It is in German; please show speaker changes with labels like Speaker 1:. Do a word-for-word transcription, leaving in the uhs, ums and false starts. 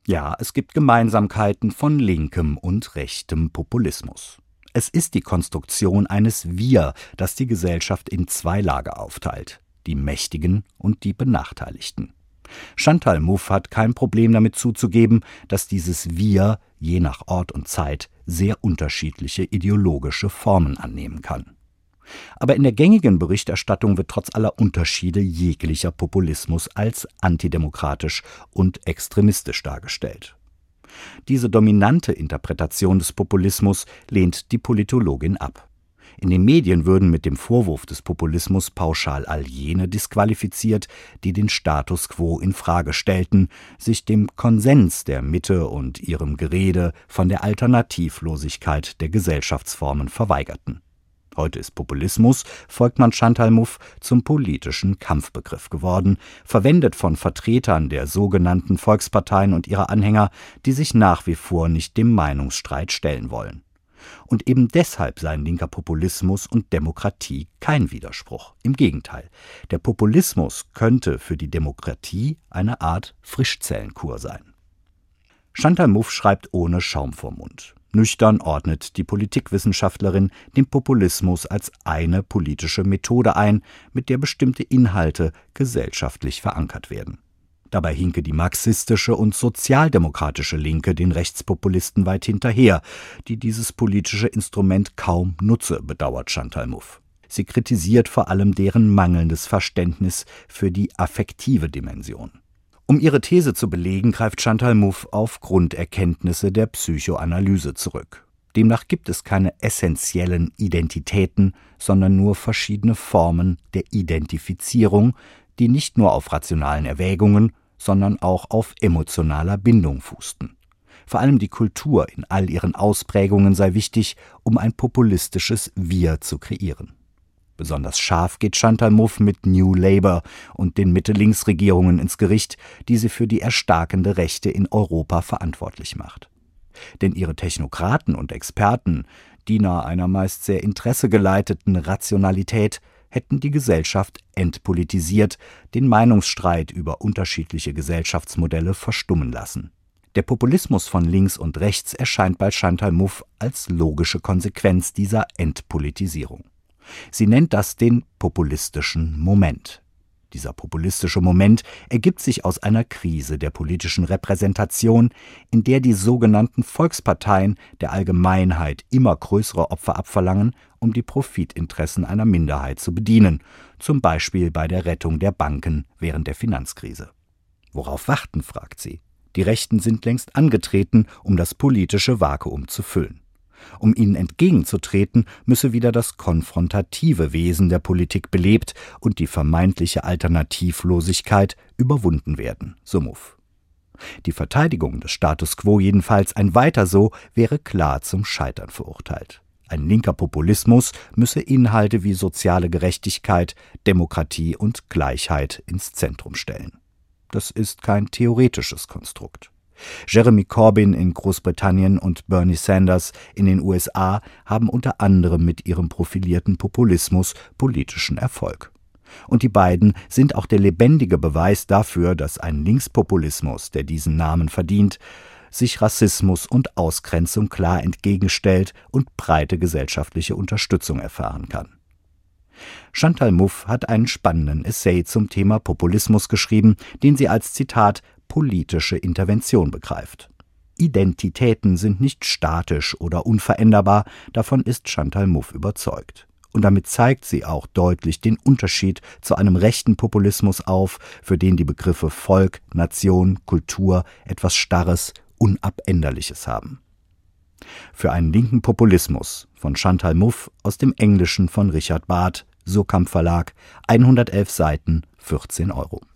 Speaker 1: Ja, es gibt Gemeinsamkeiten von linkem und rechtem Populismus. Es ist die Konstruktion eines Wir, das die Gesellschaft in zwei Lager aufteilt: die Mächtigen und die Benachteiligten. Chantal Mouffe hat kein Problem damit zuzugeben, dass dieses Wir je nach Ort und Zeit sehr unterschiedliche ideologische Formen annehmen kann. Aber in der gängigen Berichterstattung wird trotz aller Unterschiede jeglicher Populismus als antidemokratisch und extremistisch dargestellt. Diese dominante Interpretation des Populismus lehnt die Politologin ab. In den Medien würden mit dem Vorwurf des Populismus pauschal all jene disqualifiziert, die den Status quo in Frage stellten, sich dem Konsens der Mitte und ihrem Gerede von der Alternativlosigkeit der Gesellschaftsformen verweigerten. Heute ist Populismus, folgt man Chantal Mouffe, zum politischen Kampfbegriff geworden, verwendet von Vertretern der sogenannten Volksparteien und ihrer Anhänger, die sich nach wie vor nicht dem Meinungsstreit stellen wollen. Und eben deshalb seien linker Populismus und Demokratie kein Widerspruch. Im Gegenteil, der Populismus könnte für die Demokratie eine Art Frischzellenkur sein. Chantal Mouffe schreibt ohne Schaum vorm Mund. Nüchtern ordnet die Politikwissenschaftlerin den Populismus als eine politische Methode ein, mit der bestimmte Inhalte gesellschaftlich verankert werden. Dabei hinke die marxistische und sozialdemokratische Linke den Rechtspopulisten weit hinterher, die dieses politische Instrument kaum nutze, bedauert Chantal Mouffe. Sie kritisiert vor allem deren mangelndes Verständnis für die affektive Dimension. Um ihre These zu belegen, greift Chantal Mouffe auf Grunderkenntnisse der Psychoanalyse zurück. Demnach gibt es keine essentiellen Identitäten, sondern nur verschiedene Formen der Identifizierung, die nicht nur auf rationalen Erwägungen, sondern auch auf emotionaler Bindung fußten. Vor allem die Kultur in all ihren Ausprägungen sei wichtig, um ein populistisches Wir zu kreieren. Besonders scharf geht Chantal Mouffe mit New Labour und den Mitte-Links-Regierungen ins Gericht, die sie für die erstarkende Rechte in Europa verantwortlich macht. Denn ihre Technokraten und Experten, Diener einer meist sehr interessegeleiteten Rationalität, hätten die Gesellschaft entpolitisiert, den Meinungsstreit über unterschiedliche Gesellschaftsmodelle verstummen lassen. Der Populismus von links und rechts erscheint bei Chantal Mouffe als logische Konsequenz dieser Entpolitisierung. Sie nennt das den populistischen Moment. Dieser populistische Moment ergibt sich aus einer Krise der politischen Repräsentation, in der die sogenannten Volksparteien der Allgemeinheit immer größere Opfer abverlangen, um die Profitinteressen einer Minderheit zu bedienen, zum Beispiel bei der Rettung der Banken während der Finanzkrise. Worauf warten, fragt sie. Die Rechten sind längst angetreten, um das politische Vakuum zu füllen. Um ihnen entgegenzutreten, müsse wieder das konfrontative Wesen der Politik belebt und die vermeintliche Alternativlosigkeit überwunden werden, so Mouffe. Die Verteidigung des Status quo jedenfalls, ein Weiter so, wäre klar zum Scheitern verurteilt. Ein linker Populismus müsse Inhalte wie soziale Gerechtigkeit, Demokratie und Gleichheit ins Zentrum stellen. Das ist kein theoretisches Konstrukt. Jeremy Corbyn in Großbritannien und Bernie Sanders in den U S A haben unter anderem mit ihrem profilierten Populismus politischen Erfolg. Und die beiden sind auch der lebendige Beweis dafür, dass ein Linkspopulismus, der diesen Namen verdient, sich Rassismus und Ausgrenzung klar entgegenstellt und breite gesellschaftliche Unterstützung erfahren kann. Chantal Mouffe hat einen spannenden Essay zum Thema Populismus geschrieben, den sie als Zitat politische Intervention begreift. Identitäten sind nicht statisch oder unveränderbar, davon ist Chantal Mouffe überzeugt. Und damit zeigt sie auch deutlich den Unterschied zu einem rechten Populismus auf, für den die Begriffe Volk, Nation, Kultur etwas Starres, Unabänderliches haben. Für einen linken Populismus von Chantal Mouffe aus dem Englischen von Richard Barth, Surkamp Verlag, hundertelf Seiten, vierzehn Euro.